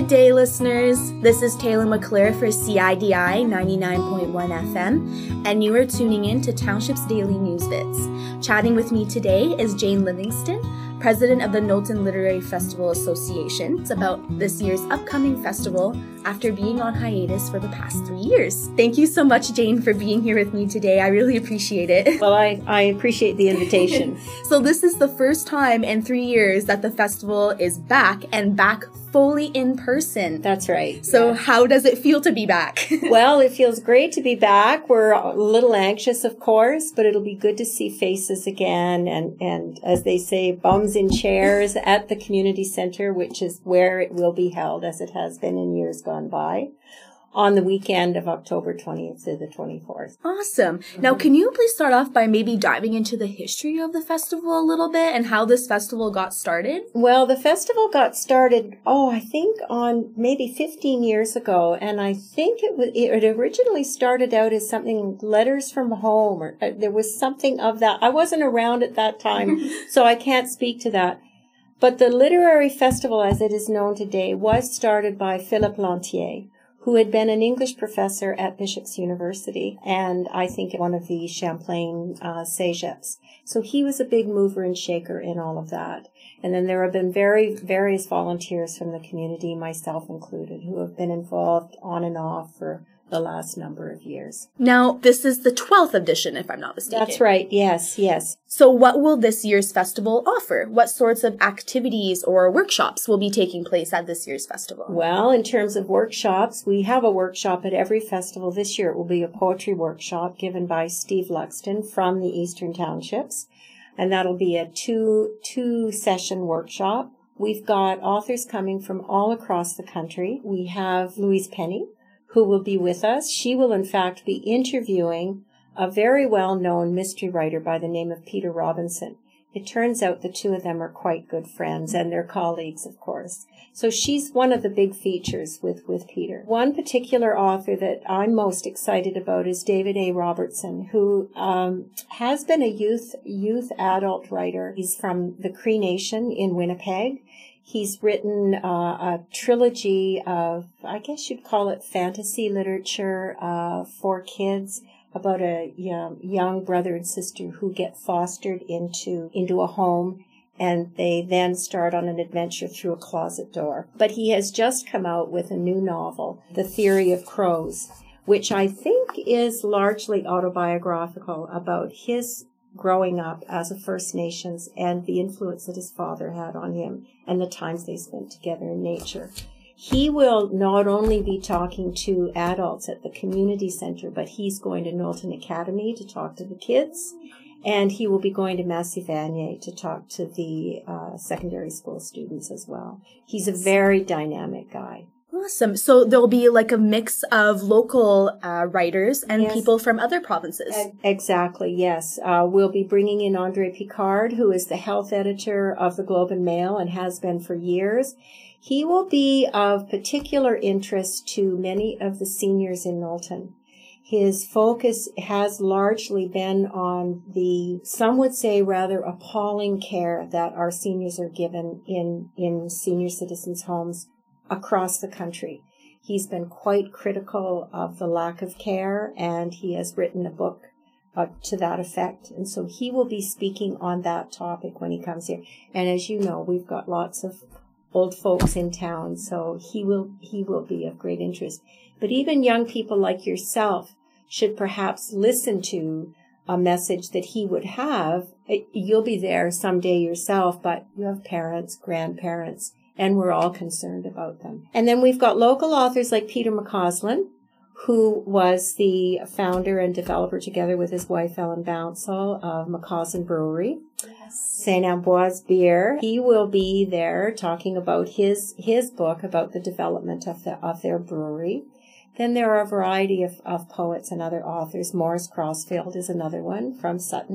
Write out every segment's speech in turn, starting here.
Good day, listeners. This is Taylor McClure for CIDI 99.1 FM, and you are tuning in to Township's Daily News Bits. Chatting with me today is Jane Livingston, president of the Knowlton Literary Festival Association. It's about this year's upcoming festival after being on hiatus for the past 3 years. Thank you so much, Jane, for being here with me today. I really appreciate it. Well, I appreciate the invitation. So this is the first time in 3 years that the festival is back, and back fully in person. That's right. So how does it feel to be back? Well, it feels great to be back. We're a little anxious, of course, but it'll be good to see faces again and as they say, bums in chairs at the community center, which is where it will be held, as it has been in years gone by, on the weekend of October 20th to the 24th. Awesome. Now, can you please start off by maybe diving into the history of the festival a little bit and how this festival got started? Well, the festival got started, I think on maybe 15 years ago, and I think it originally started out as something, letters from home, or there was something of that. I wasn't around at that time, so I can't speak to that. But the literary festival, as it is known today, was started by Philippe Lantier, who had been an English professor at Bishop's University, and I think one of the Champlain Sageps. So he was a big mover and shaker in all of that. And then there have been various volunteers from the community, myself included, who have been involved on and off for the last number of years. Now, this is the 12th edition, if I'm not mistaken. That's right. Yes. So what will this year's festival offer? What sorts of activities or workshops will be taking place at this year's festival? Well, in terms of workshops, we have a workshop at every festival. This year it will be a poetry workshop given by Steve Luxton from the Eastern Townships. And that'll be a two-session workshop. We've got authors coming from all across the country. We have Louise Penny, who will be with us. She will, in fact, be interviewing a very well-known mystery writer by the name of Peter Robinson. It turns out the two of them are quite good friends, and they're colleagues, of course. So she's one of the big features with Peter. One particular author that I'm most excited about is David A. Robertson, who has been a youth adult writer. He's from the Cree Nation in Winnipeg. He's written a trilogy of, I guess you'd call it fantasy literature for kids, about a young brother and sister who get fostered into a home, and they then start on an adventure through a closet door. But he has just come out with a new novel, The Theory of Crows, which I think is largely autobiographical about his growing up as a First Nations and the influence that his father had on him and the times they spent together in nature. He will not only be talking to adults at the community center, but he's going to Knowlton Academy to talk to the kids, and he will be going to Massey Vanier to talk to the secondary school students as well. He's a very dynamic guy. Awesome. So there'll be like a mix of local writers and people from other provinces. Exactly, yes. We'll be bringing in Andre Picard, who is the health editor of the Globe and Mail and has been for years. He will be of particular interest to many of the seniors in Knowlton. His focus has largely been on the, some would say, rather appalling care that our seniors are given in senior citizens' homes across the country. He's been quite critical of the lack of care, and he has written a book to that effect. And so he will be speaking on that topic when he comes here. And as you know, we've got lots of old folks in town, so he will be of great interest. But even young people like yourself should perhaps listen to a message that he would have. You'll be there someday yourself, but you have parents, grandparents, and we're all concerned about them. And then we've got local authors like Peter McCausland, who was the founder and developer together with his wife Ellen Bouncel of McCausland Brewery. St. Ambroise Beer. He will be there talking about his book about the development of their brewery. Then there are a variety of poets and other authors. Morris Crossfield is another one from Sutton,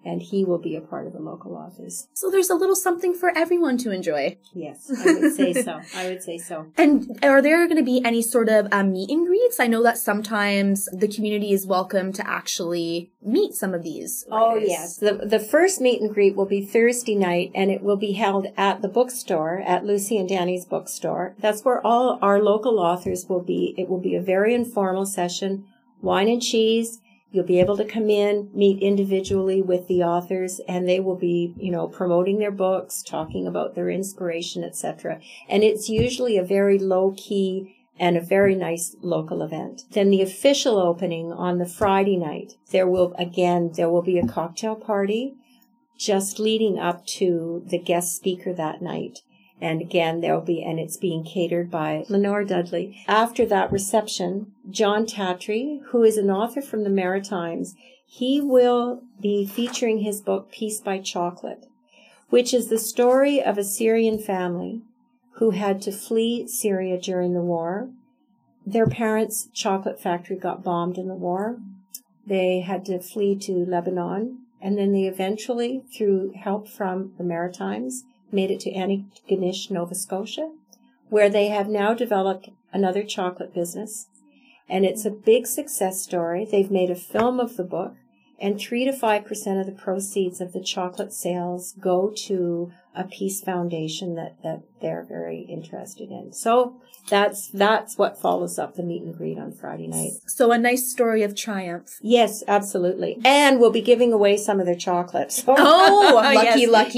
and he will be a part of the local authors. So there's a little something for everyone to enjoy. Yes, I would say so. I would say so. And are there going to be any sort of meet and greets? I know that sometimes the community is welcome to actually meet some of these writers. Oh, yes. The first meet and greet will be Thursday night, and it will be held at the bookstore, at Lucy and Danny's bookstore. That's where all our local authors will be. It will be a very informal session, wine and cheese. You'll be able to come in, meet individually with the authors, and they will be, promoting their books, talking about their inspiration, etc. And it's usually a very low-key and a very nice local event. Then the official opening on the Friday night, there will be a cocktail party just leading up to the guest speaker that night. And again, and it's being catered by Lenore Dudley. After that reception, John Tatry, who is an author from the Maritimes, he will be featuring his book, Peace by Chocolate, which is the story of a Syrian family who had to flee Syria during the war. Their parents' chocolate factory got bombed in the war. They had to flee to Lebanon, and then they eventually, through help from the Maritimes, made it to Antigonish, Nova Scotia, where they have now developed another chocolate business. And it's a big success story. They've made a film of the book, and 3 to 5% of the proceeds of the chocolate sales go to a peace foundation that they're very interested in. So that's what follows up the meet and greet on Friday night. So a nice story of triumph. Yes, absolutely. And we'll be giving away some of their chocolate. So. Oh, lucky.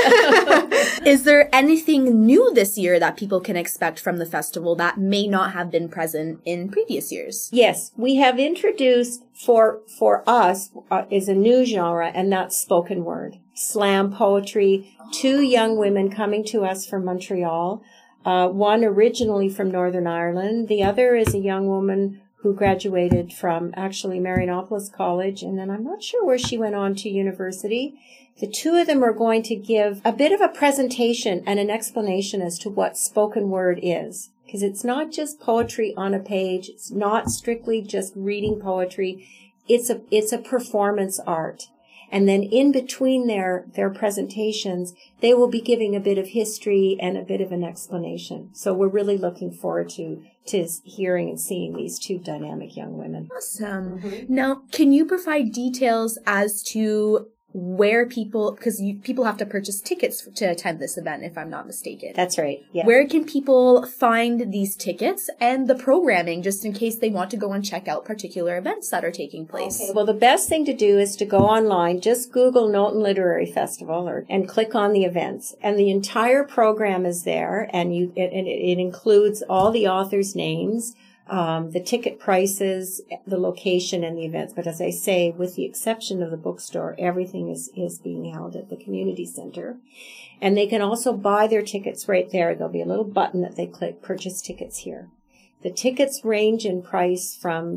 Yes. Is there anything new this year that people can expect from the festival that may not have been present in previous years? Yes, we have introduced for us is a new genre, and that's spoken word, slam poetry. 2 young women coming to us from Montreal. One originally from Northern Ireland. The other is a young woman who graduated from actually Marianopolis College, and then I'm not sure where she went on to university. The 2 of them are going to give a bit of a presentation and an explanation as to what spoken word is. Because it's not just poetry on a page. It's not strictly just reading poetry. It's a performance art. And then in between their presentations, they will be giving a bit of history and a bit of an explanation. So we're really looking forward to hearing and seeing these 2 dynamic young women. Awesome. Mm-hmm. Now, can you provide details as to where people have to purchase tickets to attend this event, if I'm not mistaken? That's right. Yeah. Where can people find these tickets and the programming, just in case they want to go and check out particular events that are taking place? Okay. Well, the best thing to do is to go online, just Google Knowlton Literary Festival and click on the events, and the entire program is there, and it includes all the authors' names, the ticket prices, the location, and the events. But as I say, with the exception of the bookstore, everything is being held at the community center. And they can also buy their tickets right there. There'll be a little button that they click, purchase tickets here. The tickets range in price from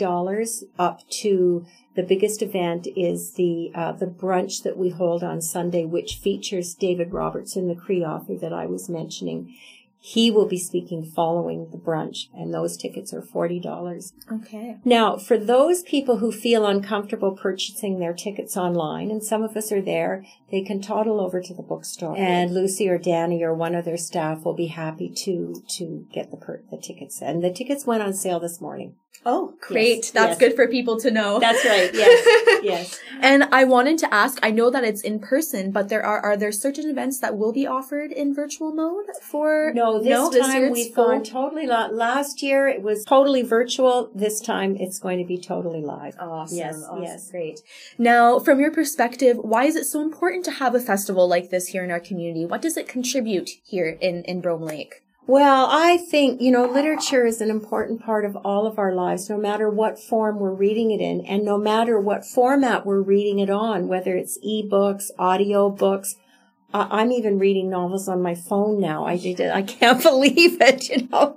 $20 up to the biggest event is the brunch that we hold on Sunday, which features David Robertson, the Cree author that I was mentioning. He will be speaking following the brunch, and those tickets are $40. Okay. Now, for those people who feel uncomfortable purchasing their tickets online, and some of us are there, they can toddle over to the bookstore, and Lucy or Danny or one of their staff will be happy to get the tickets. And the tickets went on sale this morning. Oh, great. Yes, That's good for people to know. That's right. Yes. Yes. And I wanted to ask, I know that it's in person, but are there certain events that will be offered in virtual mode for? No, this time we've gone totally last year it was totally virtual. This time it's going to be totally live. Awesome. Yes. Awesome. Yes. Great. Now, from your perspective, why is it so important to have a festival like this here in our community? What does it contribute here in Brome Lake? Well, I think, literature is an important part of all of our lives, no matter what form we're reading it in, and no matter what format we're reading it on, whether it's e-books, audio books. I'm even reading novels on my phone now. I can't believe it,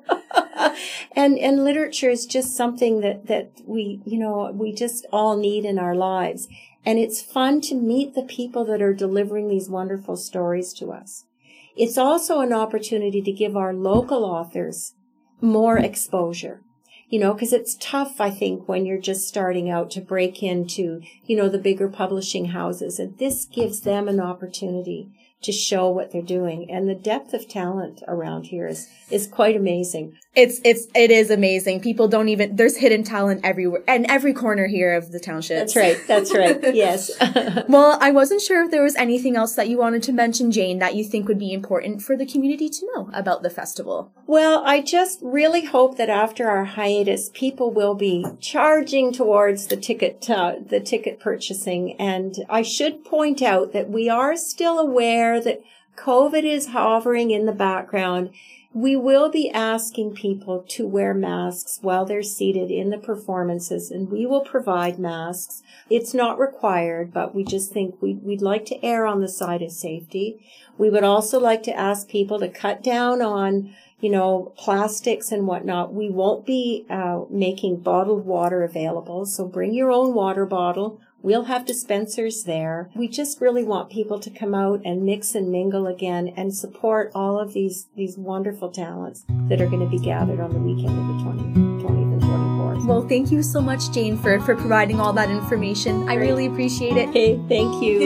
And literature is just something that we just all need in our lives. And it's fun to meet the people that are delivering these wonderful stories to us. It's also an opportunity to give our local authors more exposure. because it's tough, I think, when you're just starting out to break into, the bigger publishing houses. And this gives them an opportunity to show what they're doing. And the depth of talent around here is quite amazing. It is amazing. People don't even, there's hidden talent everywhere and every corner here of the township. That's right. Yes. Well, I wasn't sure if there was anything else that you wanted to mention, Jane, that you think would be important for the community to know about the festival. Well, I just really hope that after our hiatus, people will be charging towards the ticket purchasing. And I should point out that we are still aware that COVID is hovering in the background. We will be asking people to wear masks while they're seated in the performances, and we will provide masks. It's not required, but we just think we'd like to err on the side of safety. We would also like to ask people to cut down on, plastics and whatnot. We won't be making bottled water available, so bring your own water bottle. We'll have dispensers there. We just really want people to come out and mix and mingle again and support all of these wonderful talents that are going to be gathered on the weekend of the 20th and 24th. Well, thank you so much, Jane, for providing all that information. I really appreciate it. Okay, thank you.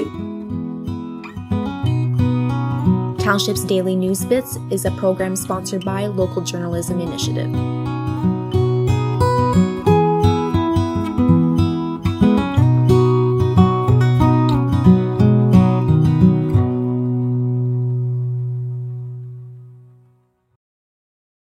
Township's Daily News Bits is a program sponsored by Local Journalism Initiative.